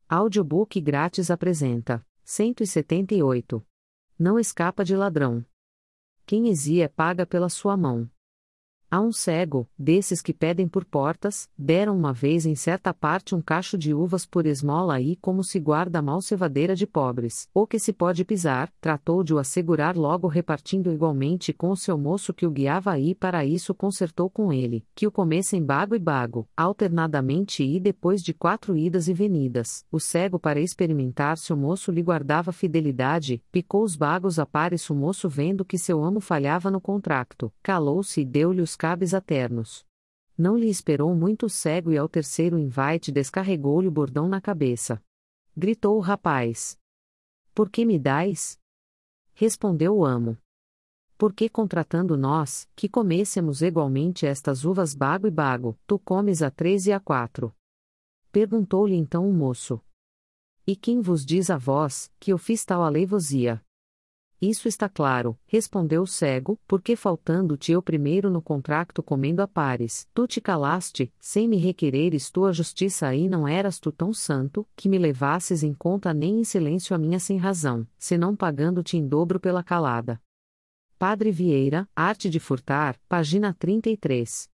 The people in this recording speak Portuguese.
Audiobook grátis apresenta 178. Não escapa de ladrão. Quem exia paga pela sua mão. A um cego, desses que pedem por portas, deram uma vez em certa parte um cacho de uvas por esmola e como se guarda mal cevadeira de pobres, ou que se pode pisar, tratou de o assegurar logo repartindo igualmente com o seu moço que o guiava e para isso concertou com ele, que o comessem bago e bago, alternadamente e depois de 4 idas e venidas, o cego para experimentar se o moço lhe guardava fidelidade, picou os bagos a pares o moço vendo que seu amo falhava no contracto, calou-se e deu-lhe os cabes a ternos. Não lhe esperou muito o cego e ao terceiro invite descarregou-lhe o bordão na cabeça. Gritou o rapaz. Por que me dais? Respondeu o amo. Porque contratando nós, que comêssemos igualmente estas uvas bago e bago, tu comes a 3 e a 4. Perguntou-lhe então o moço. E quem vos diz a vós, que eu fiz tal aleivosía? Isso está claro, respondeu o cego, porque faltando-te eu primeiro no contracto comendo a pares, tu te calaste, sem me requereres tua justiça e não eras tu tão santo, que me levasses em conta nem em silêncio a minha sem razão, senão pagando-te em dobro pela calada. Padre Vieira, Arte de Furtar, página 33.